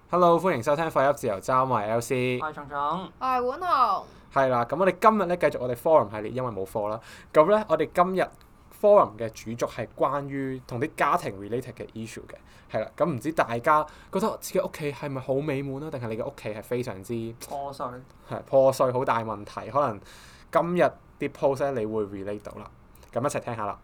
Hello， 歡迎收聽廢噏自由站，我係 LC， 我係蟲蟲， 我係碗紅。 係啦，咁我哋今日咧繼續我哋 forum 系列，因為冇課啦。咁咧，我哋今日 forum 嘅主軸係關於同啲家庭 related 嘅 issue 嘅，係啦。咁唔知大家覺得自己屋企係咪好美滿啊？定係你嘅屋企係非常之破碎？ 係破碎，好大問題。可能今日啲 post 咧，你會 relate 到啦。咁一齊聽下啦。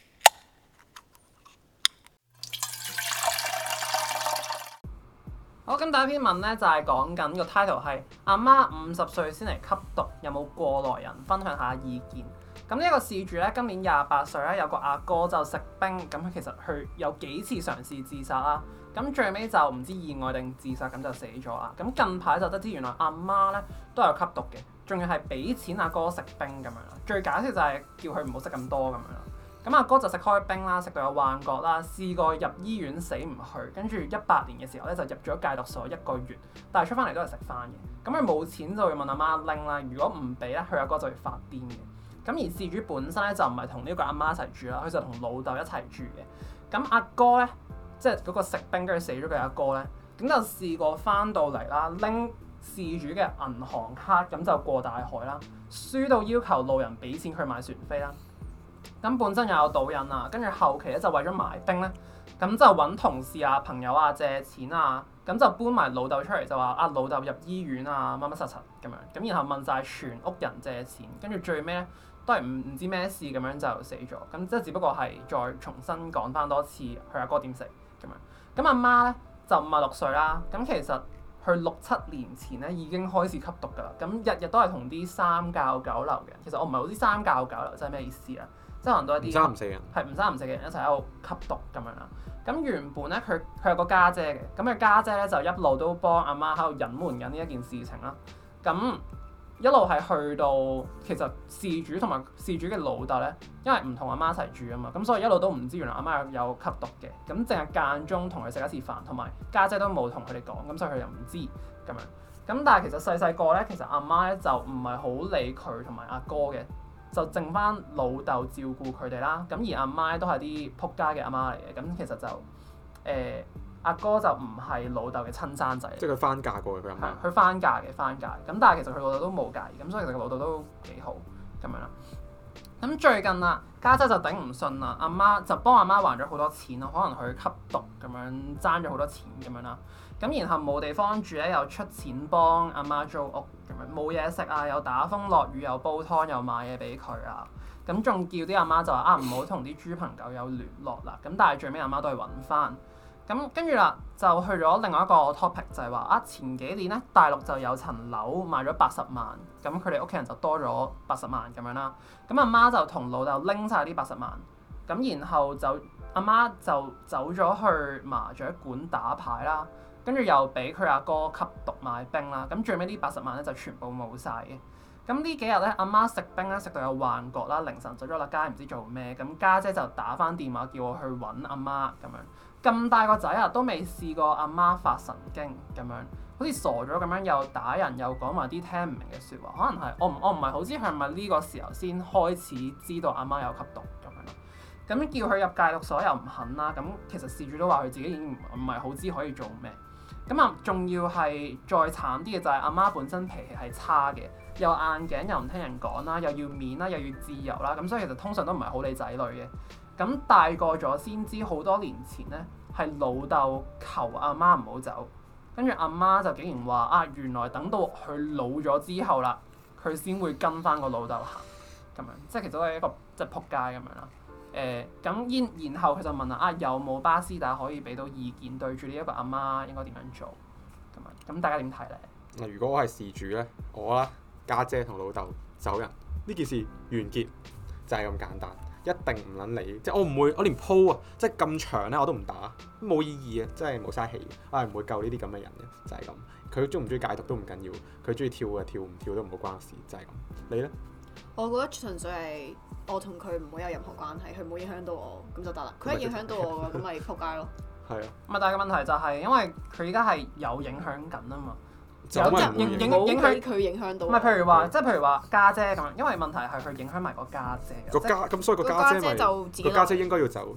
好，咁第一篇文咧就係講緊個 title 係阿媽50歲先嚟吸毒，有冇過來人分享下意見？咁呢一個事主咧今年28歲咧，有個阿哥就食冰，咁佢其實佢有幾次嘗試自殺啦，咁最尾就唔知意外定自殺，咁就死咗啦。咁近排就得知原來阿媽咧都有吸毒嘅，仲要係俾錢阿哥食冰咁樣啦。最搞笑就係叫佢唔好食咁多咁樣啦。咁阿哥就食開冰啦，食到有幻覺啦，試過入醫院死唔去，跟住18年嘅時候咧就入咗戒毒所1個月，但係出翻嚟都係食翻嘅。咁佢冇錢就會問阿媽拎啦，如果唔俾咧，佢阿哥就會發癲嘅。咁而事主本身咧就唔係同呢個阿媽一齊住啦，佢就同老豆一齊住嘅。咁阿哥咧，即係嗰個食冰跟住死咗嘅阿哥咧，咁就試過翻到嚟啦，拎事主嘅銀行卡，咁就過大海啦，輸到要求路人俾錢佢買船飛啦。咁本身又有賭癮啊，跟住後期咧就為咗買冰咧，咁就揾同事啊、朋友啊借錢啊，咁就搬埋老豆出嚟就話啊老豆入醫院啊乜乜實實咁樣，咁然後問晒全屋人借錢，跟住最尾咧都係唔知咩事咁樣就死咗，咁即係只不過係再重新講翻多次佢阿哥點死咁樣。咁阿媽咧就56歲啦，咁其實佢6-7年前咧已經開始吸毒㗎啦，咁日日都係同啲三教九流嘅，其實我唔係好知三教九流即係咩意思啦。即係可能都一啲唔三唔四人， 係唔三唔四嘅人一齊喺度吸毒咁樣啦。咁原本咧佢有個家姐嘅，咁佢家姐咧就一路都幫阿媽喺度隱瞞緊呢一件事情啦。咁一路係去到其實事主同埋事主嘅老豆咧，因為唔同阿媽一齊住啊嘛，咁所以一路都唔知原來阿媽有吸毒嘅。咁淨係間中同佢食一次飯，同埋家姐都冇同佢哋講，咁所以佢又唔知咁樣。咁但係其實細個咧，其實阿媽咧就唔係好理佢同埋阿哥嘅。就剩翻老豆照顧佢哋啦，咁而阿媽都係啲仆街嘅阿媽嚟嘅，咁其實就阿哥就唔係老豆嘅親生仔， 即係佢翻嫁過嘅佢阿媽。 佢翻嫁，咁但係其實佢老豆都冇介意，咁所以其實佢老豆都幾好咁樣啦。咁最近啦，家姐就頂唔順啦，阿媽就幫阿媽還咗好多錢咯，可能佢吸毒咁樣爭咗好多錢咁樣啦。咁然後冇地方住咧，又出錢幫阿媽租屋咁樣，冇嘢食啊，又打風落雨，又煲湯，又買嘢俾佢啊。咁仲叫啲阿媽就話啊，唔好同啲豬朋狗友聯絡啦。咁但係最尾阿媽都係揾翻。咁跟住啦，就去咗另外一個 topic 就係話啊，前幾年咧大陸就有層樓賣咗80萬，咁佢哋屋企人就多咗80萬咁樣啦。咁阿媽就同老豆拎晒啲80萬，咁然後就阿媽就走咗去麻雀館打牌啦。跟住又俾佢阿哥吸毒買冰啦，咁最尾呢80萬咧就全部冇晒嘅。咁呢幾日咧，阿媽食冰咧食到有幻覺啦，凌晨走咗落街唔知做咩，咁家姐就打翻電話叫我去揾阿媽咁樣。咁大個仔啊，都未試過阿媽發神經咁樣，好似傻咗咁樣，又打人又講埋啲聽唔明嘅説話，可能係我唔係好知佢係咪呢個時候先開始知道阿媽有吸毒咁樣咯。咁叫佢入戒毒所又唔肯啦，咁其實事主都話佢自己已經唔係好知可以做咩。咁啊，仲要係再慘啲嘅就係阿媽本身脾氣係差嘅，又硬頸又唔聽人講啦，又要面啦，又要自由啦，咁所以其實通常都唔係好理仔女嘅。咁大個咗先知，好多年前咧係老豆求阿媽唔好走，跟住阿媽就竟然話啊，原來等到佢老咗之後啦，佢先會跟翻個老豆行咁樣，即係其實都係一個即係仆街咁樣啦。咁然後佢就問啊，有冇巴士達可以俾到意見對住呢一個阿媽應該點樣做咁樣？咁大家點睇咧？ 如果我係事主咧，我啦家姐同老豆走人，呢件事完結就係咁簡單，一定唔撚理，即係我唔會，我連鋪啊，即係咁長咧我都唔打，冇意義啊，真係冇嘥氣，我係唔會救呢啲咁嘅人嘅，就係咁。佢中唔中意戒毒都唔緊要，佢中意跳嘅跳，唔跳都唔好關我事，就係咁。你咧？ 我覺得純粹係我同佢唔會有任何關係，佢唔會影響到我咁就得啦。佢一影響到我嘅咁咪仆街咯。 係啊。 唔係，但係個問題就係因為佢而家係有影響緊啊嘛。 有影響佢影響到。 唔係譬如話家姐咁樣，因為問題係佢影響埋個家姐。 咁所以個家姐咪個家姐應該要走。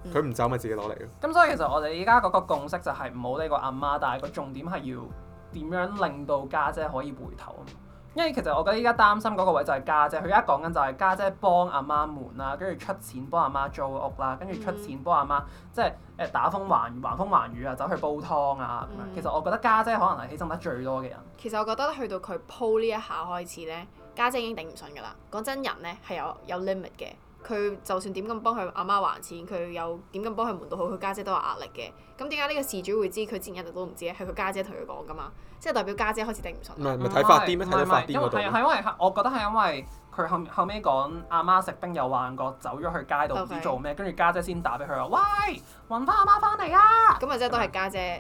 佢唔走咪自己攞嚟咯。 咁所以其實我哋依家嗰個共識就係唔好理個阿媽，但係個重點係要點樣令到家姐可以回頭啊嘛。因為其實我覺得依家擔心嗰個位就係家姐，佢而家講緊就係家姐幫阿媽瞞啦，跟住出錢幫阿媽租屋啦，跟住出錢幫阿媽即係打風還風還雨啊，走去煲湯啊咁樣。其實我覺得家姐可能係犧牲得最多嘅人。 其實我覺得去到佢鋪呢一下開始咧，家姐已經頂唔順㗎啦。講真，人咧係有 limit 嘅。佢就算點咁幫佢阿媽還錢，佢有點咁幫佢瞞到好，佢家姐都有壓力嘅。咁點解呢個事主會知？佢之前一直都唔知咧，係佢家姐同佢講㗎嘛，即係代表家姐開始頂唔順。 唔係睇發癲咩？睇到發癲嗰度。 係因為我覺得係因為佢後尾講阿媽食冰又幻覺，走咗去街度唔知做咩，跟住家姐先打俾佢話：喂，揾翻阿媽翻嚟啊！ 咁啊，即係都係家姐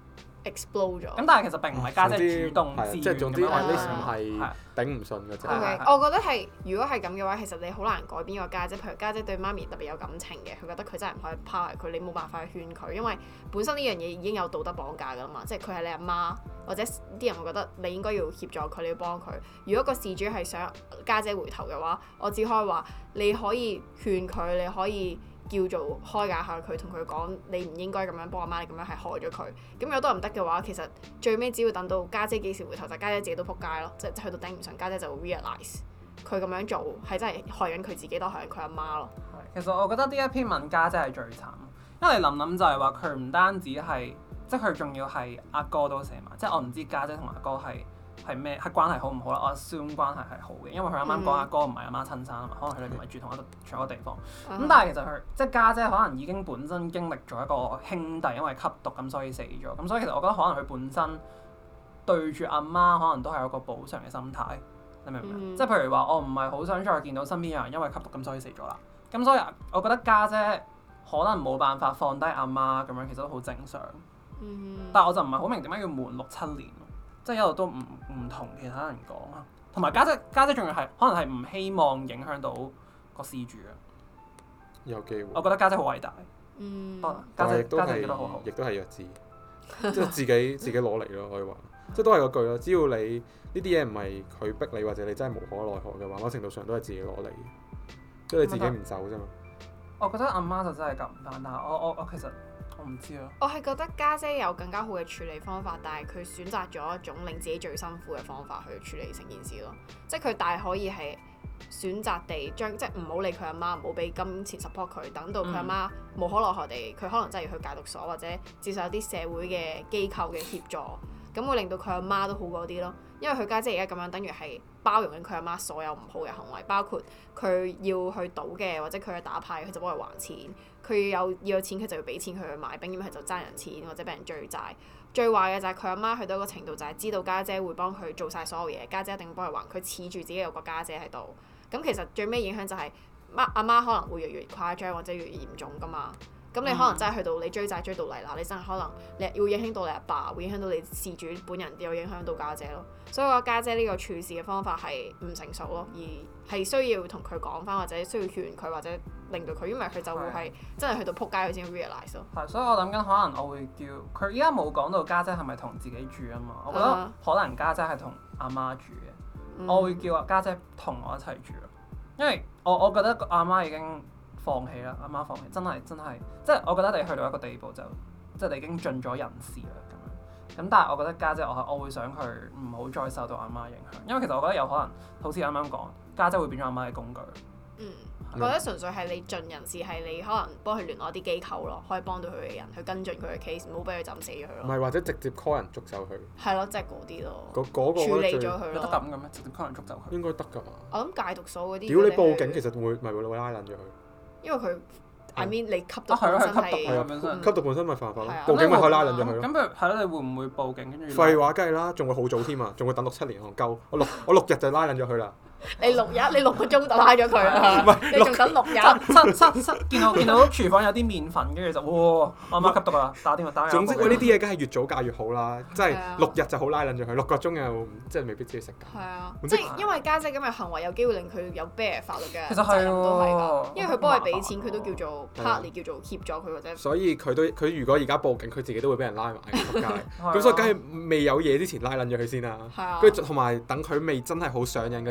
explode 咗。 咁但係其實並唔係家姐主動自願即係總之咁樣呢唔係頂唔順嘅啫。 Okay，我覺得係，如果係咁嘅話，其實你好難改變個家姐。譬如家姐對媽咪特別有感情嘅，佢覺得佢真係唔可以拋棄佢，你冇辦法去勸佢，因為本身呢樣嘢已經有道德綁架㗎啦嘛。即係佢係你阿媽，或者啲人會覺得你應該要協助佢，你要幫佢。如果個事主係想家姐回頭嘅話，我只可以話你可以勸佢，你可以叫做開解下佢，同佢講你唔應該咁樣幫阿媽，你咁樣係害咗佢。咁如果都唔得嘅話，其實最尾只要等到家姐幾時回頭，就家姐自己都仆街咯，即係去到頂唔順，家姐就會 realize 佢咁樣做係真係害緊佢自己，都害緊佢阿媽咯。 其實我覺得呢一篇文家姐係最慘，因為你諗就係話佢唔單止係，即係佢仲要係阿哥都寫埋，即係我唔知家姐同阿哥係咩係關係好唔好啦，我 assume 關係係好嘅，因為佢啱啱講阿哥唔係阿媽親生啊嘛，可能佢哋唔係住同一個地方。咁但係其實佢即係家姐可能已經本身經歷咗一個兄弟因為吸毒咁所以死咗，咁所以其實我覺得可能佢本身對住阿媽可能都係有個補償嘅心態，你明唔明？即係譬如話我唔係好想再見到身邊有人因為吸毒咁所以死咗啦，咁所以我覺得家姐可能冇辦法放低阿媽咁樣，其實都好正常。但係我就唔係好明點解要瞞6-7年。即係一路都唔同其他人講啊，同埋家姐仲要係可能係唔希望影響到個事主啊。 有機會。 我覺得家姐好偉大。家姐做得好好。 亦都係弱智，即係自己攞嚟咯，可以話。即係都係嗰句咯，只要你呢啲嘢唔係佢逼你，或者你真係無可奈何嘅話，某程度上都係自己攞嚟，即係你自己唔走啫嘛。 我覺得阿媽就真係救唔翻，但係我其實。我唔知啊。 我係覺得家姐有更加好嘅處理方法，但係佢選擇咗一種令自己最辛苦嘅方法去處理成件事咯。即係佢大可以係選擇地將即係唔好理佢阿媽，唔好俾金錢 support 佢，等到佢阿媽無可奈何地，佢可能真係要去戒毒所或者接受啲社會嘅機構嘅協助，咁會令到佢阿媽都好過啲咯。因為佢家姐而家咁樣，等於係包容緊佢阿媽所有唔好嘅行為，包括佢要去賭嘅或者佢去打牌，佢就幫佢還錢。佢要有錢，佢就要俾錢佢去買冰，因為佢就爭人錢或者俾人追債。最壞嘅就係佢阿媽去到一個程度，就係知道家姐會幫佢做晒所有嘢，家姐一定幫佢還。佢恃住自己有個家姐喺度，咁其實最尾影響就係阿媽可能會越嚟越誇張或者越嚟越嚴重噶嘛。咁你可能真係去到你追債追到嚟啦，你真係可能你會影響到你阿爸，會影響到你事主本人，又影響到家姐咯。所以我覺得家姐呢個處事嘅方法係唔成熟咯，而係需要同佢講翻，或者需要勸佢，或者令到佢，因為佢就會係真係去到撲街佢先 realize 咯。 係，所以我諗緊可能我會叫佢依家冇講到家姐係咪同自己住啊嘛，我覺得可能家姐係同阿媽住嘅，我會叫家姐同我一齊住咯，因為我覺得阿媽已經放棄啦，阿媽放棄，真係，即係我覺得你去到一個地步就，即係你已經盡咗人事啦咁樣。咁但係我覺得家姐我會想佢唔好再受到阿媽影響，因為其實我覺得有可能好似啱啱講，家姐會變咗阿媽嘅工具。 我覺得純粹係你盡人事，係你可能幫佢聯絡啲機構咯，可以幫到佢嘅人去跟進佢嘅 case，唔好俾佢浸死咗佢咯。 唔係或者直接 call 人捉走佢。 係咯，即係嗰啲咯。 嗰個處理咗佢咯。 有得咁嘅咩？直接 call 人捉走佢？ 應該得㗎嘛。 我諗戒毒所嗰啲。 屌你報警，其實會拉撚咗佢。 因為佢I mean 你吸毒本身係吸毒本身咪犯法咯，報警咪可以拉撚咗佢咯。 咁譬如係咯，你會唔會報警跟住？ 廢話梗係啦，仲會好早添啊，仲會等6-7年戇鳩。我6日就拉撚咗佢啦。 你6日，你6個鐘就拉咗佢啦。你仲等6日？ 見到廚房有啲麵粉，跟住就哇，阿媽吸毒啦，打電話打。 總之呢啲嘢梗係越早戒越好啦，即係6日就好拉撚咗佢，6個鐘又即係未必知佢食㗎。 係啊，即係因為家姐咁嘅行為有機會令佢有 bear 法律嘅其實責任都係㗎，因為佢幫佢俾錢，佢都叫做 partly 叫做協助佢或者。 所以佢如果而家報警，佢自己都會俾人拉埋仆街。咁所以梗係未有嘢之前拉撚咗佢先啦。跟住同埋等佢未真係好上癮嗰陣就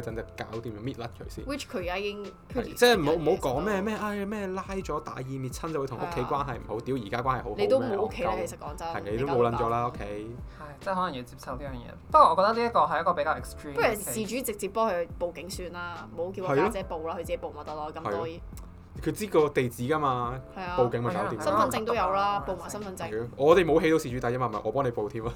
搞掂搣甩佢先。 which 佢而家已經即係唔好講咩拉咗大義滅親就會同屋企關係唔好，屌而家關係好好咩？ 你都冇屋企啦，其實講真。 係你都冇撚咗啦屋企。 係，即係可能要接受呢樣嘢。不過我覺得呢一個係一個比較 extreme。 不如事主直接幫佢報警算啦，唔好叫個家姐報啦，佢自己報咪得咯，咁多嘢。 佢知個地址㗎嘛，報警咪搞掂。 身份證都有啦，報埋身份證。 我哋冇起到事主第一嘛，唔係我幫你報添啊。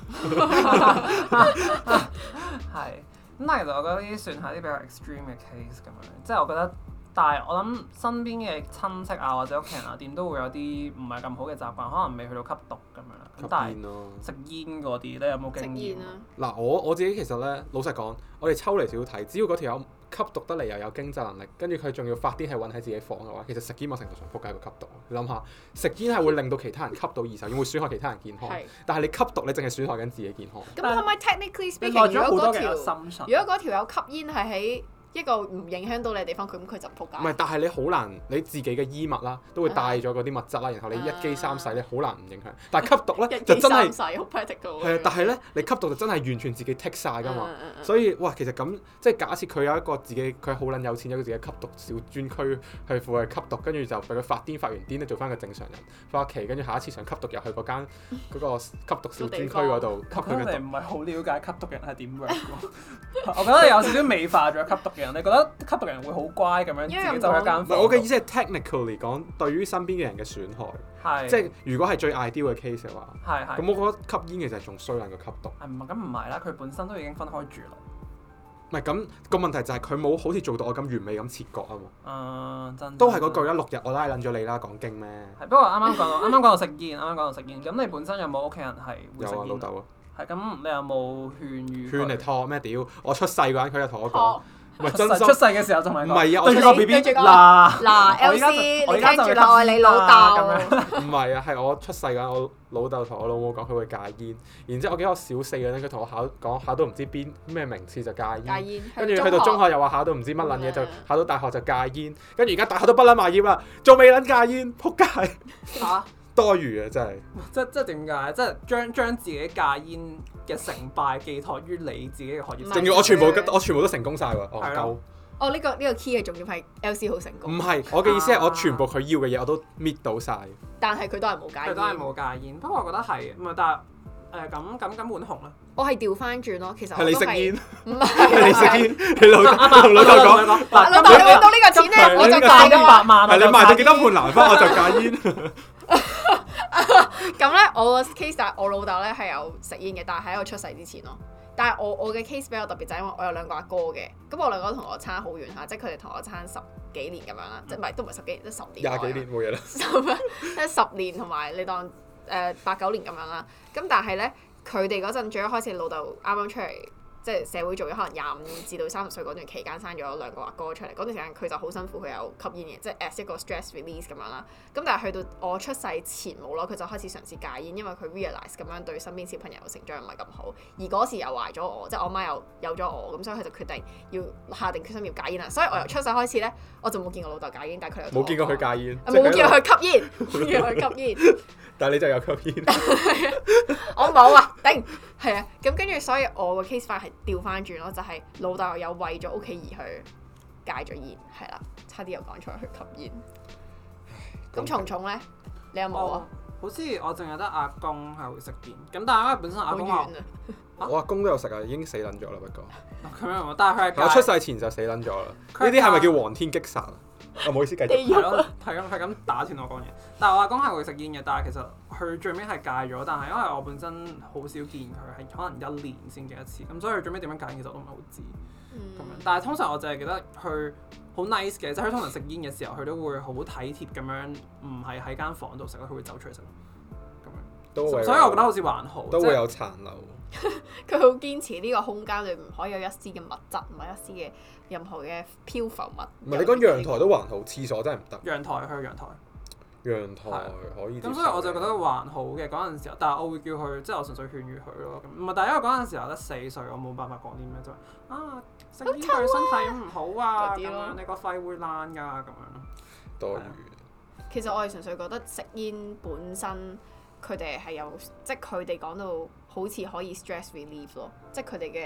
係，咁但係其實我覺得呢啲算係啲比較 extreme 嘅 case 咁樣，即係我覺得，但係我諗身邊嘅親戚啊或者屋企人啊點都會有啲唔係咁好嘅習慣，可能未去到吸毒咁樣啦。咁但係食煙嗰啲咧有冇經驗啊？ 嗱，我自己其實咧，老實講，我哋抽離少少睇，只要嗰條友吸毒得嚟又有經濟能力，跟住佢仲要發癲係韞喺自己房嘅話，其實食煙某程度上撲街過吸毒。你諗下，食煙係會令到其他人吸到二手煙，會損害其他人健康。但係你吸毒，你淨係損害緊自己健康。 咁可唔可以 technically speaking，如果嗰條友吸煙係喺一個唔影響到你嘅地方，佢就唔撲街。 唔係，但係你好難，你自己嘅衣物啦，都會帶咗嗰啲物質啦，然後你一機三洗，你好難唔影響。但係吸毒咧就真係好 practical。 係啊，但係咧你吸毒就真係完全自己剔晒㗎嘛。所以哇，其實咁即係假設佢有一個自己，佢好撚有錢，有個自己吸毒小專區去負責吸毒，跟住就俾佢發完癲咧做翻個正常人，翻屋企，跟住下一次想吸毒入去嗰間嗰個吸毒小專區嗰度吸佢嘅毒。 你唔係好了解吸毒人係點樣？我覺得有少少美化咗吸毒嘅人。你覺得吸毒人會好乖咁樣自己走一間房？ 我嘅意思係 technically 講，對於身邊嘅人嘅損害，即係如果係最 ideal 嘅 case 嘅話，咁我覺得吸煙其實係仲衰過吸毒。 咁唔係啦，佢本身都已經分開住啦。 唔係咁個問題就係佢冇好似做到我咁完美咁切割啊嘛。 真都係嗰句啦，6日我拉撚咗你啦，講經咩？ 不過啱啱講到食煙，咁你本身有冇屋企人係會食煙？ 有啊，老豆啊。 係咁，你有冇勸嚟拖咩屌？我出世嗰陣佢就同我講。唔係真心出世嘅時候就唔係啊！ 我對住個 BB 嗱 LC，你聽住啦，我係你老豆。 唔係啊，係我出世嗰陣，我老豆同我老母講佢會戒煙，然之後我記得我小4嗰陣，佢同我考到唔知咩名次就戒煙，跟住去到中學又話考到唔知乜撚嘢就考到大學就戒煙，跟住而家大學都不撚埋業啦，仲未撚戒煙，撲街嚇！多餘啊，真係！ 即係點解？即係將自己戒煙嘅成敗寄託於你自己嘅學業。 仲要我全部都成功晒喎，夠。 呢個 key 嘅重要係 LC 好成功。 唔係，我嘅意思係我全部佢要嘅嘢我都搣到晒。 但係佢都係冇戒煙。 佢都係冇戒煙，不過我覺得係唔係？但係咁滿紅咧。 我係調翻轉咯，其實係你食煙， 唔係你食煙，你老豆講， 老豆你揾到呢個錢咧，我就戒 100萬。 係你賣咗幾多盤蘭花我就戒煙。 咁咧，我個 case 就係我老豆咧係有食煙嘅，但係喺我出世之前咯。但係我嘅 case 比較特別，就係因為我有2個阿哥嘅，咁我2個同我差好遠嚇，即係佢哋同我差10幾年咁樣啦，即係唔係都唔係10幾年，即係10年。 20幾年冇嘢啦。 即係10年同埋你當8、9年咁樣啦。咁但係咧，佢哋嗰陣最一開始老豆啱啱出嚟。即係社會做咗可能25至到30歲嗰段期間生咗2個阿哥出嚟，嗰段時間佢就好辛苦，佢有吸煙嘅，即係 as 一個 stress release 咁樣啦。咁但係去到我出世前冇咯，佢就開始嘗試戒煙，因為佢 realize 咁樣對身邊小朋友成長唔係咁好。而嗰時又懷咗我，即係我媽又有咗我，咁所以佢就決定要下定決心要戒煙啦。所以我由出世開始咧，我就冇見過老豆戒煙，但係佢有冇見過佢戒煙， 冇見過佢吸煙，冇見過佢吸煙。 但係你就有吸煙， 我冇啊，頂係啊，咁跟住所以我個 case 法係調翻轉咯，就係老豆有為咗屋企而去戒咗煙，係啦，差啲又講錯去吸煙。咁蟲蟲咧，你有冇啊？ 好似我淨係得阿公係會食煙，咁但係因為本身阿公我阿公都有食啊，已經死撚咗啦，不過咁樣，但係佢係我出世前就死撚咗啦。呢啲係咪叫黃天擊殺啊？唔好意思，繼續。 係咯，係咁打斷我講嘢。但係我阿公係會食煙嘅，但係其實佢最尾係戒咗。但係因為我本身好少見佢，係可能1年先見一次，咁所以佢最尾點樣戒煙其實我都唔係好知。咁樣，但係通常我就係記得佢好 nice 嘅，即係佢通常食煙嘅時候，佢都會好體貼咁樣，唔係喺間房度食咯，佢會走出嚟食咁樣。所以我覺得好似還好， 都會有殘留。 佢好堅持呢個空間裏唔可以有一絲嘅物質，唔係一絲嘅任何嘅漂浮物。 唔係你講陽台都還好，廁所真係唔得。 陽台去陽台。 陽台可以。 咁所以我就覺得還好嘅嗰陣時候，但係我會叫佢，即係我純粹勸喻佢咯。唔係，但係因為嗰陣時候得4歲，我冇辦法講啲咩，就係食煙對身體唔好啊，咁樣你個肺會爛㗎咁樣。 多餘。 其實我係純粹覺得食煙本身佢哋係有，即係佢哋講到好似可以 stress relief 咯，即係佢哋嘅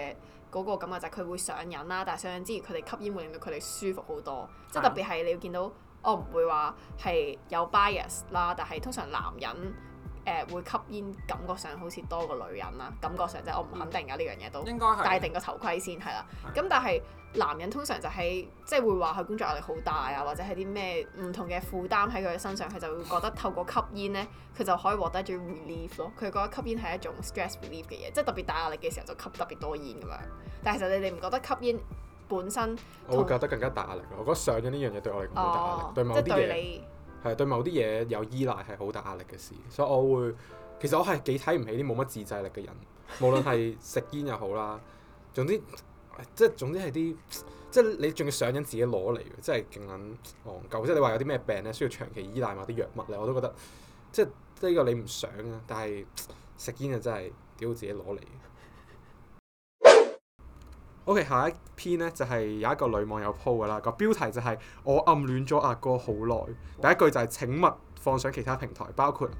嗰個感覺就係佢會上癮啦，但係上癮之餘佢哋吸煙會令到佢哋舒服好多，即係特別係你要見到我唔會話係有 bias 啦，但係通常男人會吸煙感覺上好似多過女人啦，感覺上即係我唔肯定㗎呢樣嘢都， 應該係戴定個頭盔先係啦。咁但係男人通常就係即係會話佢工作壓力好大啊，或者係啲咩唔同嘅負擔喺佢嘅身上，佢就會覺得透過吸煙咧，佢就可以獲得咗 relief 咯。佢覺得吸煙係一種 stress relief 嘅嘢，即係特別大壓力嘅時候就吸特別多煙咁樣。但係其實你哋唔覺得吸煙本身我會覺得更加大壓力。我覺得上癮呢樣嘢對我嚟講好大壓力，對某啲嘢係對某啲嘢有依賴係好大壓力嘅事，所以其實我係幾睇唔起啲冇乜自制力嘅人，無論係食煙又好啦，總之係啲即係你仲要上癮自己攞嚟嘅，即係勁撚戇鳩。即係你話有啲咩病咧，需要長期依賴某啲藥物咧，我都覺得即係呢個你唔想啊，但係食煙就真係屌自己攞嚟。OK， 下一篇咧就係有一個女網友 po 㗎啦，個標題就係我暗戀咗阿哥好耐。第一句就係請勿放上其他平台，包括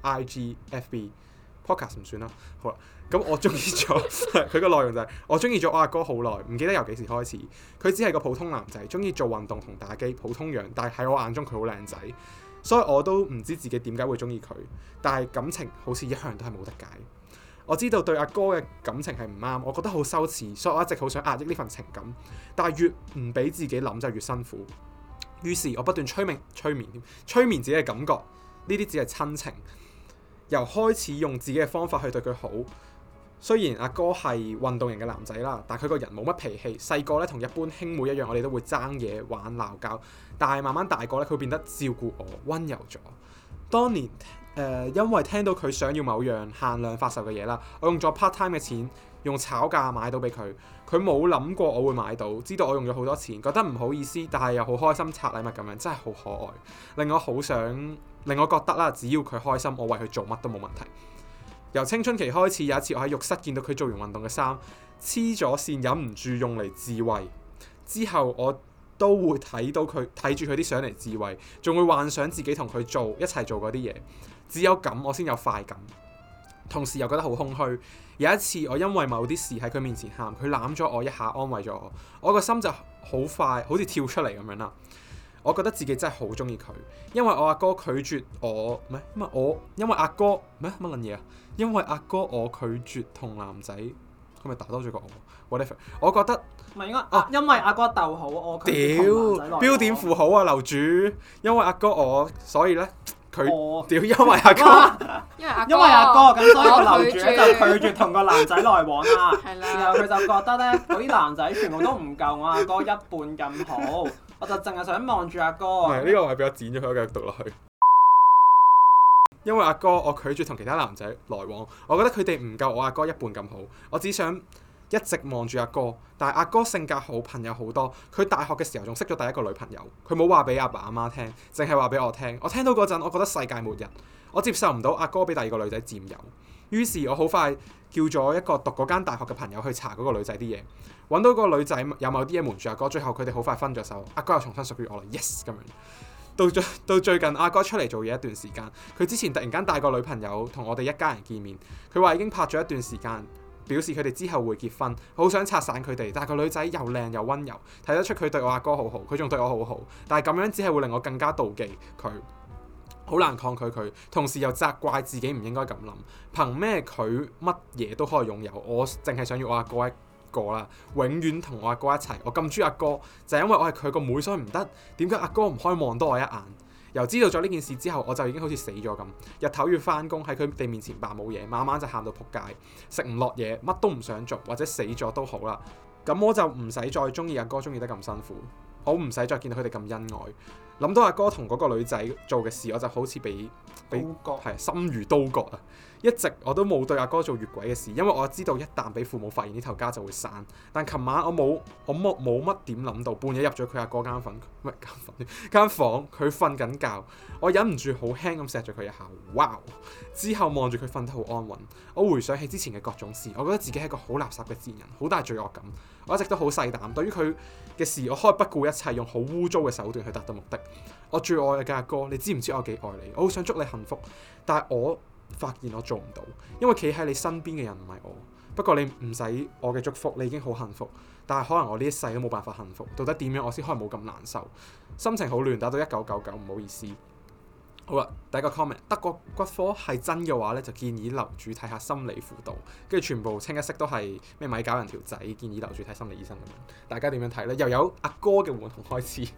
IG、FB、Podcast 唔算啦。好啦，咁我中意咗佢個內容就係我中意咗我阿哥好耐，唔記得由幾時開始。佢只係個普通男仔，中意做運動同打機，普通樣，但係喺我眼中佢好靚仔，所以我都唔知自己點解會中意佢。但係感情好似一向都係冇得解。我知道對阿哥嘅感情係唔啱，我覺得好羞恥，所以我一直好想壓抑呢份情感，但係越唔俾自己諗就越辛苦。於是我不斷催眠自己嘅感覺，呢啲只係親情。由開始用自己嘅方法去對佢好。雖然阿哥係運動型嘅男仔啦，但佢個人冇乜脾氣。細個咧同一般兄妹一樣，我哋都會爭嘢玩鬧交，但係慢慢大個咧，佢會變得照顧我，溫柔咗。當年因為聽到佢想要某樣限量發售嘅嘢啦，我用咗 part time 嘅錢，用炒價買到俾佢。佢冇諗過我會買到，知道我用咗好多錢，覺得唔好意思，但係又好開心拆禮物咁樣，真係好可愛，令我覺得啦，只要佢開心，我為佢做乜都冇問題。由青春期開始，有一次我喺浴室見到佢做完運動嘅衫黐咗線，忍唔住用嚟自慰。之後我都會睇住佢啲相嚟自慰，仲會幻想自己同佢一齊做嗰啲嘢。只有咁我先有快感，同時又覺得好空虛。有一次我因為某啲事喺佢面前喊，佢攬咗我一下，安慰咗我，我個心就好快好似跳出嚟咁樣啦。我覺得自己真係好中意佢，因為我阿哥拒絕我，因為阿哥乜撚嘢啊？因為阿哥我拒絕同男仔，佢咪打多咗個我 whatever。我覺得唔係應該因為阿哥逗好我，佢標點符號啊，樓主，因為阿哥我，所以咧佢屌，因為阿哥， 因為阿哥咁，所以個樓主就拒絕同個男仔來往啦。然後佢就覺得咧，嗰啲男仔全部都唔夠我阿哥一半咁好，我就淨係想望住阿哥。 唔係呢個係俾我剪咗佢，繼續讀落去。因為阿哥我拒絕同其他男仔來往，我覺得佢哋唔夠我阿哥一半咁好，我只想一直望住阿哥。但係阿哥性格好，朋友好多，佢大學嘅時候仲識咗第一個女朋友，佢冇話俾阿爸阿媽聽，淨係話俾我聽。我聽到嗰陣，我覺得世界末日，我接受唔到阿哥俾第二個女仔佔有。於是我好快叫咗一個讀嗰間大學嘅朋友去查嗰個女仔啲嘢，揾到個女仔有某啲嘢瞞住阿哥，最後佢哋好快分咗手，阿哥又重新屬於我啦 ，yes 咁樣。到最近阿哥出嚟做嘢一段時間，佢之前突然間帶個女朋友同我哋一家人見面，佢話已經拍咗一段時間，表示佢哋之後會結婚，好想拆散佢哋。但係個女仔又靚又溫柔，睇得出佢對我阿哥好好，佢仲對我好好。但係咁樣只係會令我更加妒忌佢，好難抗拒佢，同時又責怪自己唔應該咁諗。憑咩佢乜嘢都可以擁有，我淨係想要我阿哥一個啦，永遠同我阿哥一齊。我咁中意阿哥，就係因為我係佢個妹，所以唔得。點解阿哥唔可以望多我一眼？由知道咗呢件事之後，我就已經好似死咗咁，日頭要翻工喺佢哋面前扮冇嘢，晚晚就喊到仆街，食唔落嘢，乜都唔想做，或者死咗都好啦。咁我就唔使再中意阿哥中意得咁辛苦，我唔使再見到佢哋咁恩愛。諗到阿哥同嗰個女仔做嘅事，我就好似被心如刀割啊！一直我都冇對阿哥做越軌嘅事，因為我知道一旦俾父母發現呢頭家就會散。但琴晚我冇乜點諗到，半夜入咗佢阿哥間房，佢瞓緊覺，我忍唔住好輕咁錫咗佢一下，哇！之後望住佢瞓得好安穩，我回想起之前嘅各種事，我覺得自己係一個好垃圾嘅賤人，好大罪惡感。我一直都好細膽，對於佢嘅事，我可以不顧一切，用好污糟嘅手段去達到目的。我最愛嘅阿哥，你知唔知我幾愛你？我好想祝你幸福，但係我發現我做唔到，因為企喺你身邊嘅人唔係我， 不過你唔使我嘅祝福，你已經好幸福。但係可能我呢一世都冇辦法幸福。到底點樣我先可以冇咁難受？心情好亂，打到1999，唔好意思。好啦，第一個 comment， 德國骨科係真嘅話咧，就建議樓主睇下心理輔導，跟住全部清一色都係咩咪搞人條仔，建議樓主睇心理醫生咁樣。大家點樣睇咧？又有阿哥嘅換同開始。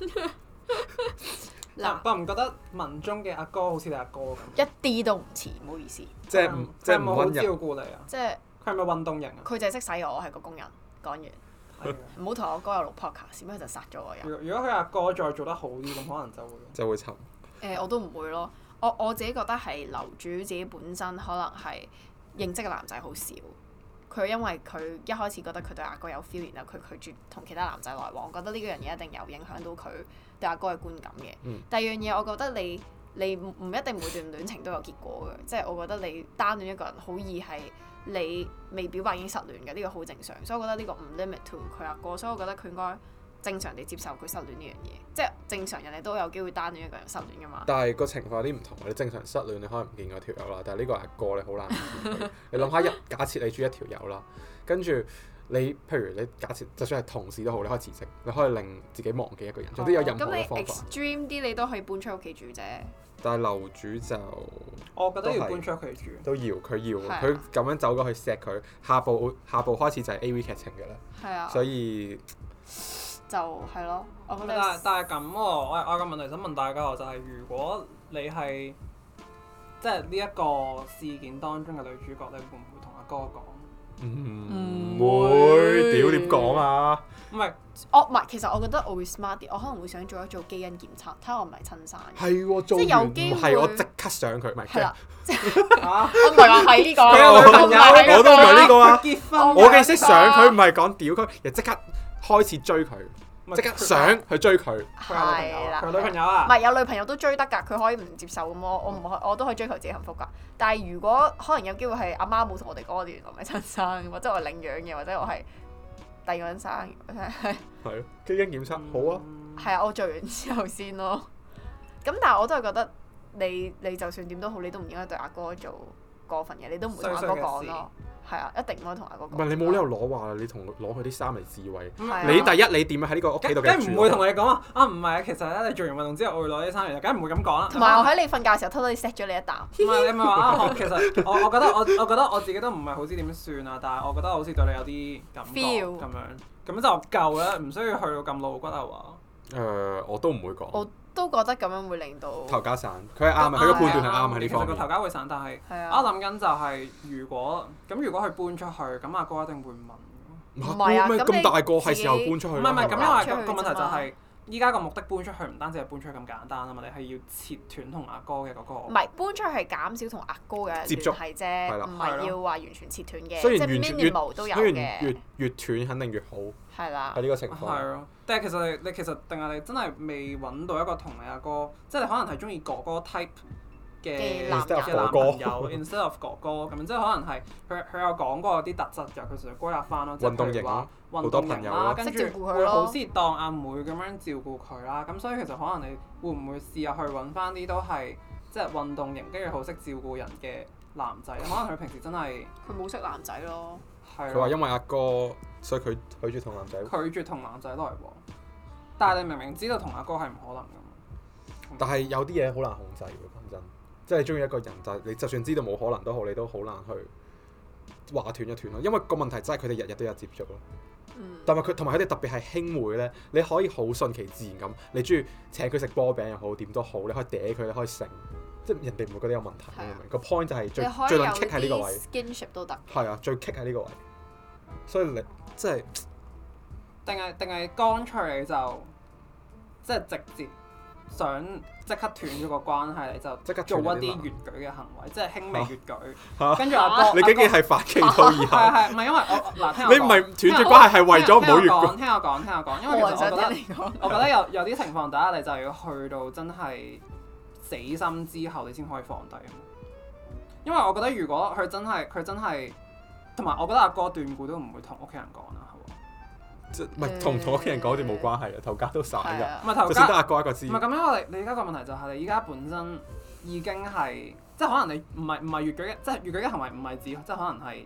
嗱，我唔覺得文中嘅阿哥好似你阿哥咁， 一啲都唔似，唔好意思。 即係唔好温柔。 照顧你啊？ 即係佢係咪運動型啊？ 佢就係識使我係個工人。講完，唔好同我哥有錄 podcast，咁佢就殺咗我人。 如果佢阿哥再做得好啲，咁可能就會沉。 我都唔會咯。我自己覺得係樓主自己本身可能係認識嘅男仔好少。佢因為佢一開始覺得佢對阿哥有 feel，然後佢拒絕同其他男仔來往，我覺得呢樣嘢一定有影響到佢對阿哥嘅觀感嘅。第二樣嘢，我覺得你唔一定每段戀情都有結果嘅，即係我覺得你單戀一個人好易係你未表白已經失戀嘅，呢個好正常。所以我覺得呢個唔 limit to 佢阿哥，所以我覺得佢應該正常地接受佢失戀呢樣嘢，即係正常人哋都有機會單戀一個人失戀㗎嘛。但係個情況有啲唔同，你正常失戀你可能唔見嗰條友啦，但係呢個阿哥你好難見佢。你諗下假設你中意一條友啦，跟住你譬如你假設就算係同事都好，你可以辭職，你可以令自己忘記一個人，總之有任何嘅方法。咁你 extreme 啲，你都可以搬出屋企住啫。 但係樓主就我覺得要搬出屋企住。都要佢咁樣走過去錫佢，下部開始就係 AV 劇情㗎啦。 係啊。 所以就係咯，我覺得。 但係咁喎，我個問題想問大家就係、如果你係即係呢一個事件當中嘅女主角，你會唔會同阿哥講？ 唔會，屌點講啊？ 唔係， 其實我覺得我會 smart 啲，我可能會想做一做基因檢測，睇下我唔係親生。 係喎， 即係有機會。 係我即刻上佢，唔係。 係啦，我唔係話係呢個。 我都唔係呢個啊！ 結婚。 我嘅意思上佢唔係講屌佢，而即刻開始追佢，即刻想去追佢。 係啦。 佢女朋友啊？ 唔係有女朋友都追得㗎，佢可以唔接受咁我都可以追求自己幸福㗎。但係如果可能有機會係阿媽冇同我哋講我哋原來唔係親生，或者我係領養嘅，或者我係第二個人生嘅，係咯，基因檢測好啊。 係啊，我做完之後先咯。咁但係我都係覺得你就算點都好，你都唔應該對阿哥做過分嘢，你都唔會同阿哥講咯。係啊，一定唔可以同阿哥講。 唔係你冇理由攞話你攞佢啲衫嚟自慰。你第一你點樣喺呢個屋企度嘅住？ 梗唔會同你講啊！唔係啊，其實咧你做完運動之後，我會攞啲衫嚟，梗唔會咁講啦。 同埋我喺你瞓覺嘅時候偷偷哋錫咗你一啖。 唔係你咪話啊！其實我覺得我自己都唔係好知點算啊，但係我覺得好似對你有啲感覺咁樣，咁就夠啦，唔需要去到咁露骨啊話。 我都唔會講。 我都覺得咁樣會令到頭家散，佢係啱啊，佢個判斷係啱喺呢方面。 其實個頭家會散，但係我諗緊就係如果佢搬出去，咁阿哥一定會問。 唔係啊， 咁大個係時候搬出去。 唔係咁，因為個問題就係依家個目的搬出去唔單止係搬出去咁簡單啊嘛，你係要切斷同阿哥嘅嗰個。 唔係搬出去係減少同阿哥嘅接觸係啫，唔係要話完全切斷嘅。 雖然即係 minimal 都有嘅。 越斷肯定越好。 係啦。 喺呢個情況。 係咯，但係其實你定係你真係未揾到一個同你阿哥，即係你可能係中意哥哥 type 嘅男朋友 instead of 哥哥咁樣，即係可能係佢有講過啲特質嘅，佢成日歸納翻咯，即係譬如話運動型啦，跟住會好似當阿妹咁樣照顧佢啦，咁所以其實可能你會唔會試下去揾翻啲都係即係運動型，跟住好識照顧人嘅男仔？可能佢平時真係佢冇識男仔咯。 佢話因為阿哥，所以佢拒絕同男仔。 拒絕同男仔來往，但係你明明知道同阿哥係唔可能㗎。 但係有啲嘢好難控制喎，講真。即係你中意一個人，但係你就算知道冇可能都好，你都好難去話斷一斷咯。因為個問題真係佢哋日日都有接觸咯。但係同埋佢哋特別係兄妹咧，你可以好順其自然咁，你中意請佢食波餅又好，點都好，你可以嗲佢，你可以成，即係人哋唔會覺得有問題。明唔明？個 point 就係最難 kick 喺呢個位。 skinship 都得。係啊，最 kick 喺呢個位。所以你即係定係乾脆你就即係直接想即刻斷咗個關係，你就即刻做一啲越矩嘅行為，即係輕微越矩。跟住阿哥， 你竟然係反其道而行。 係唔係因為我嗱聽我講？ 你唔係斷絕關係係為咗唔好越矩。 聽我講，因為其實我覺得有啲情況底下你就要去到真係死心之後，你先可以放低。因為我覺得如果佢真係。同埋，我覺得阿哥斷估都唔會同屋企人講啦，係喎。 即唔係同屋企人講啲冇關係嘅，頭家都散㗎。 唔係頭家， 就算得阿哥一個知。 唔係咁樣，你而家個問題就係你而家本身已經係，即係可能你唔係越矩嘅，即係越矩嘅行為唔係指即係可能係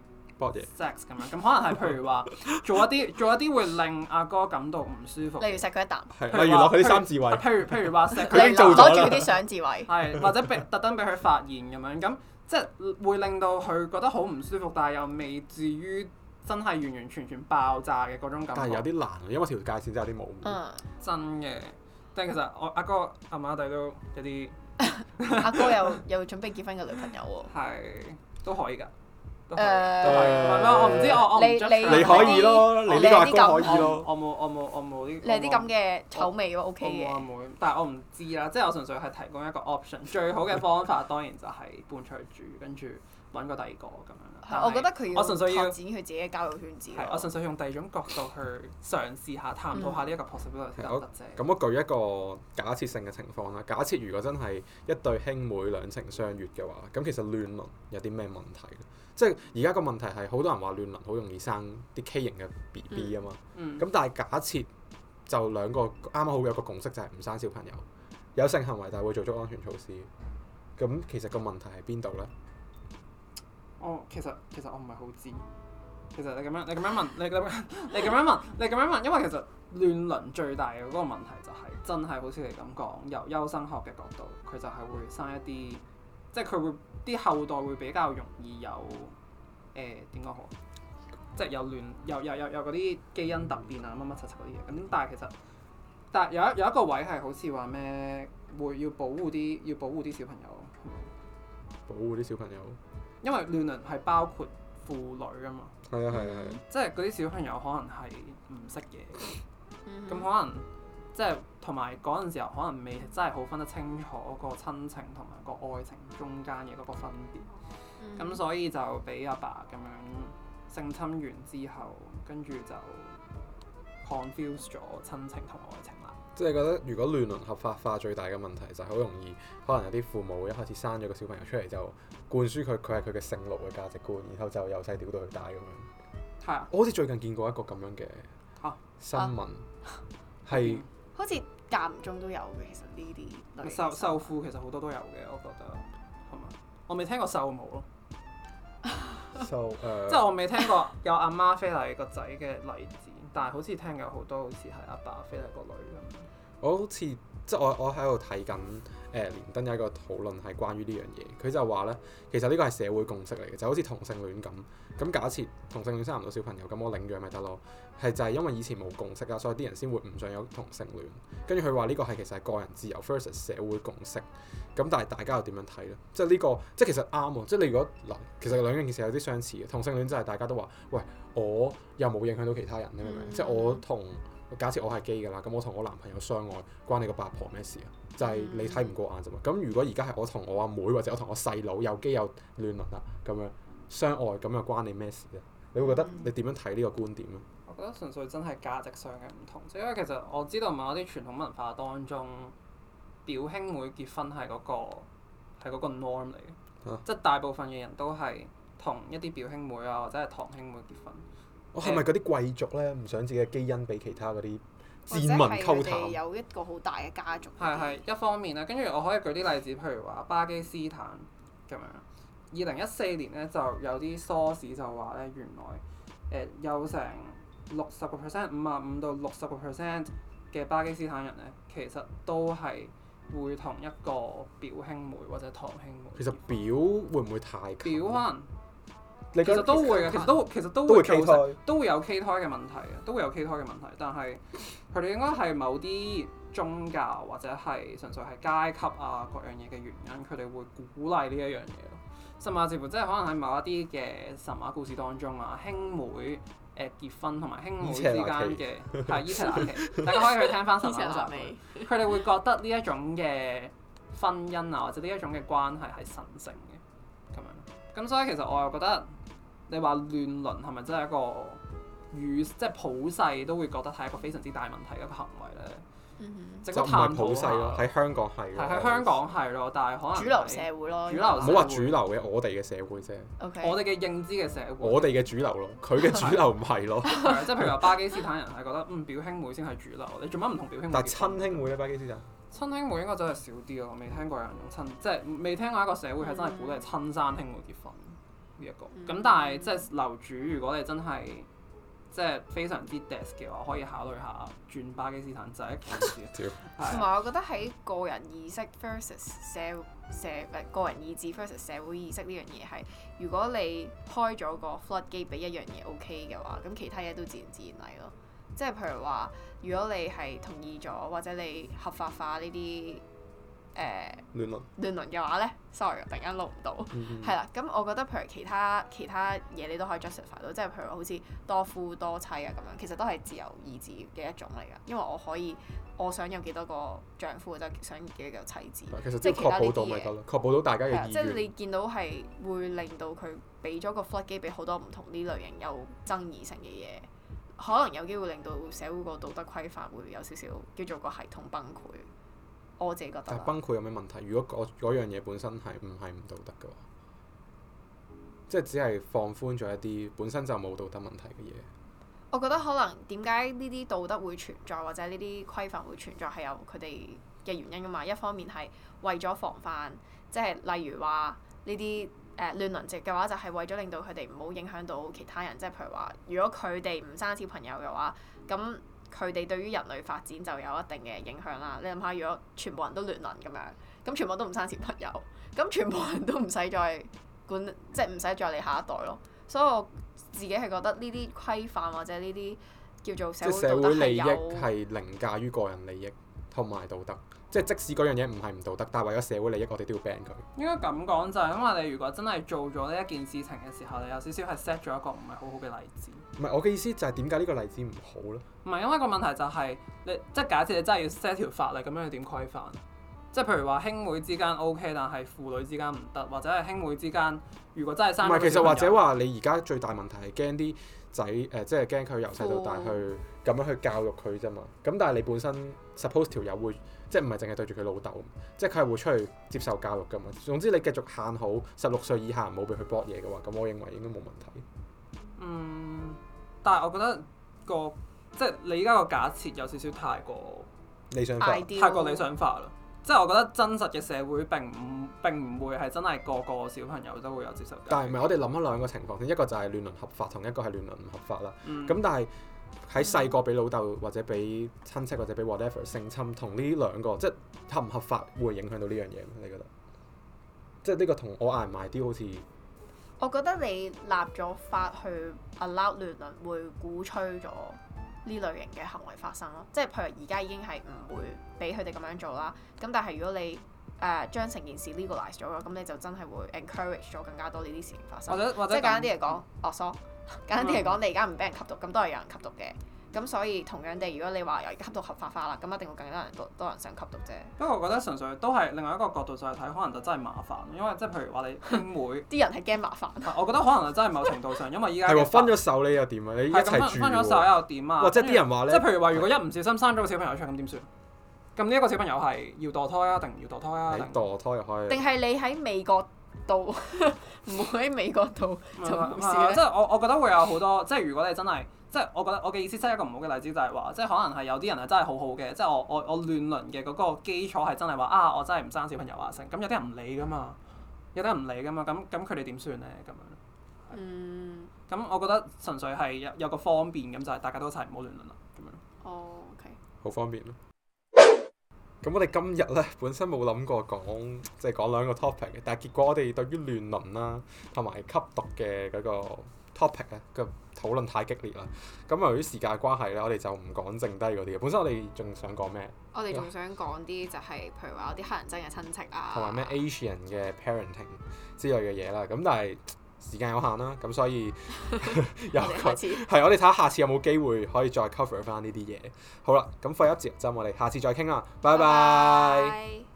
搏嘢 sex 咁樣，咁可能係譬如話做一啲會令阿哥感到唔舒服， 例如錫佢一啖， 係例如攞佢啲三字位， 譬如話錫佢已經做咗啦攞住佢啲相字位， 係或者特登俾佢發現咁樣，咁即係會令到佢覺得好唔舒服，但係又未至於真係完完全全爆炸嘅嗰種感覺。 但係有啲難啊，因為條界線真係有啲模糊。 真嘅，但係其實我阿哥阿媽哋都有啲阿哥有準備結婚嘅女朋友喎， 係都可以㗎。 誒我唔知我唔 judge 你可以咯，你呢個阿哥可以我咯。 冇呢。 你係啲咁嘅醜味喎，OK 嘅。 我冇，但係我唔知啦，即係我純粹係提供一個 option。最好嘅方法當然就係搬出去住，跟住揾個第二個咁樣啦。 係，我覺得佢我純粹要拓展佢自己嘅交友圈子咯。 係，我純粹用第二種角度去嘗試下探討下呢一個 possibility 得唔得啫。 咁我舉一個假設性嘅情況啦。假設如果真係一對兄妹兩情相悅嘅話，咁其實亂倫有啲咩問題咧？即係而家個問題係好多人話亂倫好容易生啲畸形嘅 BB 啊嘛。咁但係假設就兩個啱啱好有個共識就係唔生小朋友，有性行為但係會做足安全措施。咁其實個問題喺邊度咧？ 其實我唔係好知。其實你咁樣問，因為其實亂倫最大嘅嗰個問題就係真係好似你咁講，由優生學嘅角度，佢就係會生一啲，即係佢會啲後代會比較容易有點講好，即係有嗰啲基因突變啊乜乜柒柒嗰啲嘢。咁但係其實有一個位係好似話咩會要保護啲小朋友， 保護啲小朋友， 因為亂倫係包括父女啊嘛。 係啊， 即係嗰啲小朋友可能係唔識嘢，咁可能即係同埋嗰陣時候可能未真係好分得清楚個親情同埋個愛情中間嘅嗰個分別，咁所以就俾阿爸咁樣性侵完之後，跟住就 confuse 咗親情同愛情啦。 即係覺得如果亂倫合法化，最大嘅問題就係好容易，可能有啲父母一開始生咗個小朋友出嚟就灌輸佢係佢嘅性奴嘅價值觀，然後就由細屌到佢大咁樣。 係啊， 我好似最近見過一個咁樣嘅新聞，係好似間唔中都有嘅，其實呢啲類型獸父其實好多都有嘅，我覺得係咪？我未聽過獸母咯，即係我未聽過有阿媽非禮個仔嘅例子，但係好似聽有好多好似係阿爸非禮個女咁。 我好似即係我喺度睇緊連登有一個討論係關於呢樣嘢，佢就話咧，其實呢個係社會共識嚟嘅，就好似同性戀咁。咁假設同性戀生唔到小朋友，咁我領養咪得咯？係就係因為以前冇共識啦，所以啲人先會唔想有同性戀。跟住佢話呢個係其實係個人自由 versus 社會共識。咁但係大家又點樣睇咧？即係呢個即係其實啱喎。即係你如果嗱，其實兩樣件事有啲相似嘅。同性戀真係大家都話，喂，我又冇影響到其他人，你明唔明？即係我同假設我係基㗎啦，咁我同我男朋友相愛，關你個八婆咩事啊？就係你睇唔過眼啫嘛。咁如果而家係我同我阿妹或者我同我細佬又基又亂倫啦，咁樣相愛，咁又關你咩事咧？你會覺得你點樣睇呢個觀點咧？ 我覺得純粹真係價值上嘅唔同，因為其實我知道某啲傳統文化當中，表兄妹結婚係嗰個 norm 嚟嘅，即係大部分嘅人都係同一啲表兄妹啊或者係堂兄妹結婚。 係咪嗰啲貴族咧唔想自己嘅基因俾其他嗰啲賤民溝或者係佢哋淡？ 有一個好大嘅家族。 係一方面啦，跟住我可以舉啲例子，譬如話巴基斯坦咁樣。2014年咧就有啲 source 就話咧，原來有成60%、55到60% 嘅巴基斯坦人咧，其實都係會同一個表兄妹或者堂兄妹。 其實表會唔會太近？ 表可能其實都會嘅，其實都會造成都會有畸胎嘅問題嘅，都會有畸胎嘅問題。但係佢哋應該係某啲宗教或者係純粹係階級啊各樣嘢嘅原因，佢哋會鼓勵呢一樣嘢咯。甚至乎即係可能喺某一啲嘅神話故事當中啊，兄妹結婚同埋兄妹之間嘅係伊邪那岐，大家可以去聽翻神話嗰集。佢哋會覺得呢一種嘅婚姻啊，或者呢一種嘅關係係神聖嘅咁樣。咁所以其實我又覺得你話亂倫係咪真係一個即係普世都會覺得係一個非常之大問題嘅一個行為咧？ 就唔係普世咯，喺香港係。 喺香港係咯，但係可能主流社會咯。 唔好話主流嘅，我哋嘅社會啫。 我哋嘅認知嘅社會。 我哋嘅主流咯，佢嘅主流唔係咯。 即係譬如話巴基斯坦人係覺得表兄妹先係主流，你做乜唔同表兄妹？ 但係親兄妹咧，巴基斯坦。 親兄妹應該真係少啲咯，我未聽過有人用親，即係未聽過一個社會係真係鼓勵親生兄妹結婚。 呢一個。咁但係即係樓主，如果你真係即係非常之 des 嘅話，可以考慮下轉巴基斯坦就係一件事。 同埋我覺得喺個人意識 versus 個人意志 versus 社會意識呢樣嘢係，如果你開咗個 floodgate 俾一樣嘢 OK 嘅話，咁其他嘢都自然嚟咯。即係譬如話，如果你係同意咗或者你合法化呢啲亂倫嘅話咧 ，sorry， 突然間錄唔到，係啦。咁我覺得譬如其他嘢你都可以 justify 到，即係譬如好似多夫多妻啊咁樣，其實都係自由意志嘅一種嚟㗎。因為我想有幾多個丈夫，或者想幾多個妻子。 其實只要確保到咪得咯，確保到大家嘅意願。 即係你見到係會令到佢俾咗個 floodgate 俾好多唔同呢類型有爭議性嘅嘢，可能有機會令到社會個道德規範會有少少叫做個系統崩潰。我自己覺得。但係崩潰有咩問題？如果嗰樣嘢本身係唔道德嘅話，即係只係放寬咗一啲本身就冇道德問題嘅嘢。 我覺得可能點解呢啲道德會存在，或者呢啲規範會存在，係有佢哋嘅原因㗎嘛。一方面係為咗防範，即係例如話呢啲亂倫籍嘅話，就係為咗令到佢哋唔好影響到其他人。即係譬如話，如果佢哋唔生小朋友嘅話，咁佢哋對於人類發展就有一定嘅影響啦。你諗下，如果全部人都亂倫咁樣，咁全部都唔生小朋友，咁全部人都唔使再管，即係唔使再理下一代咯。所以我自己係覺得呢啲規範或者呢啲叫做社會利益係凌駕於個人利益同埋道德。即係即使嗰樣嘢唔係唔道德，但係為咗社會利益，我哋都要 ban 佢。 應該咁講就係因為你如果真係做咗呢一件事情嘅時候，你有少少係 set 咗一個唔係好好嘅例子。 唔係，我嘅意思就係點解呢個例子唔好咧？ 唔係，因為個問題就係你即係假設你真係要 set 條法例，咁樣去點規範？即係譬如話兄妹之間 OK， 但係父女之間唔得，或者係兄妹之間如果真係生咗小朋友。唔係，其實或者話你而家最大問題係驚啲仔即係驚佢由細到大去咁樣去教育佢啫嘛。咁但係你本身 suppose 條友會即係唔係淨係對住佢老豆，即係佢係會出去接受教育㗎嘛。總之你繼續限好16歲以下唔好俾佢搏嘢嘅話，咁我認為應該冇問題。 但係我覺得即係你而家個假設有少少太過理想化， 太過理想化啦。即係我覺得真實嘅社會並唔會係真係個個小朋友都會有接受教育。 但係唔係我哋諗咗兩個情況先，一個就係亂倫合法，同一個係亂倫唔合法啦。咁但係喺細個俾老豆或者俾親戚或者俾 whatever 性侵，同呢兩個即係合唔合法會影響到呢樣嘢咩？你覺得？即係呢個同我捱埋啲好似。 我覺得你立咗法去 allow 亂倫會鼓吹咗呢類型嘅行為發生咯，即係譬如而家已經係唔會俾佢哋咁樣做啦。咁但係如果你將成件事 legalize 咗，咁你就真係會 encourage 咗更加多呢啲事情發生。或者簡單啲嚟講，簡單啲嚟講，你而家唔俾人吸毒，咁都係有人吸毒嘅。咁所以同樣地，如果你話而家吸毒合法化啦，咁一定會更加多人想吸毒啫。 不過我覺得純粹都係另外一個角度就係睇，可能就真係麻煩，因為即係譬如話你兄妹， 啲人係驚麻煩。 我覺得可能係真係某程度上，因為依家係喎，分咗手你又點啊？你一齊住分咗手又點啊？ 或者啲人話咧， 即係譬如話，如果一唔小心生咗個小朋友出嚟，咁點算？咁呢一個小朋友係要墮胎啊，定唔要墮胎啊？ 你墮胎又可以。 定係你喺美國度唔會喺美國度就冇事咧？ 即係我覺得會有好多，即係如果你真係。即係我覺得我嘅意思，即係一個唔好嘅例子就係話，即係可能係有啲人係真係好好嘅，即係我亂倫嘅嗰個基礎係真係話我真係唔生小朋友啊成，咁有啲人唔理㗎嘛，咁佢哋點算咧咁樣？咁我覺得純粹係有個方便，咁就係大家都一齊唔好亂倫啦咁樣。 OK。 好方便咯。咁我哋今日咧本身冇諗過講兩個 topic 嘅，但係結果我哋對於亂倫啦同埋吸毒嘅嗰個 topic 咧個討論太激烈啦，咁由於時間關係咧，我哋就唔講剩低嗰啲嘅。本身我哋仲想講咩？ 我哋仲想講啲就係譬如話有啲黑人憎嘅親戚啊， 同埋咩 Asian 嘅 parenting 之類嘅嘢啦。咁但係時間有限啦，咁所以我哋睇下下次有冇機會可以再 cover 翻呢啲嘢。好啦，咁廢一節就我哋下次再傾啦，拜拜。